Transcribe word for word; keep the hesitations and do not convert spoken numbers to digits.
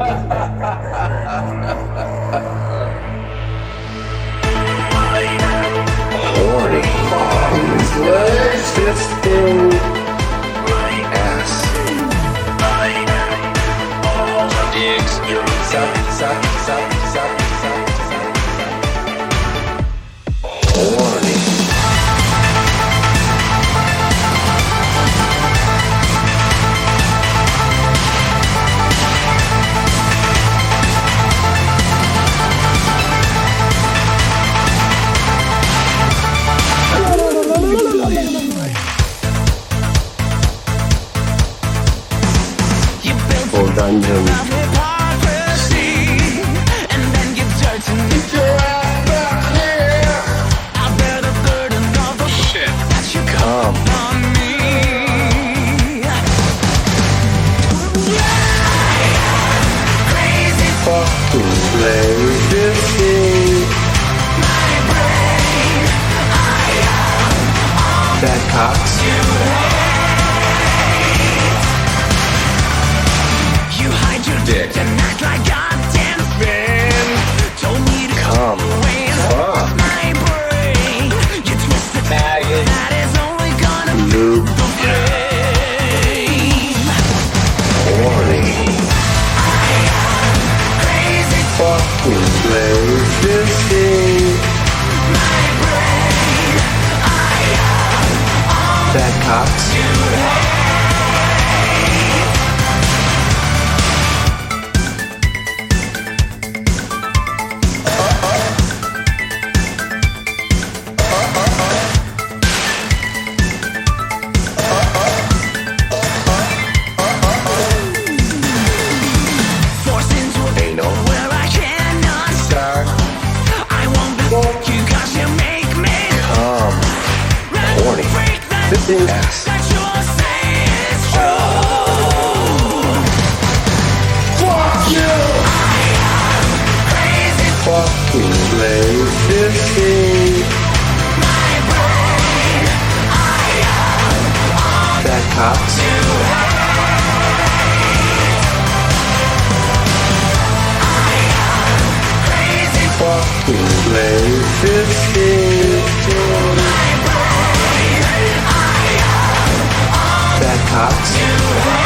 Horny. Let's just go. Ass. Dicks. Suck, suck, suck, suck, suck, suck, suck. Horny. For dungeon. Come. Fucking play this game. That cocks. You hide your dick and act like goddamn fan. Told me to Come. away and Fuck. my brain. You twisted Faggot. that is only gonna Lube. the flame. Horny. Crazy Fucking play this game. my brain. That cocks. Forced into a Anal. where I cannot Start. I won't be you cause you make me Come. Horny. break that This is ass. that you're saying is true. Fuck you. Crazy Fucking play this game. my brain. That cocks. Crazy Fucking play this game. That cocks.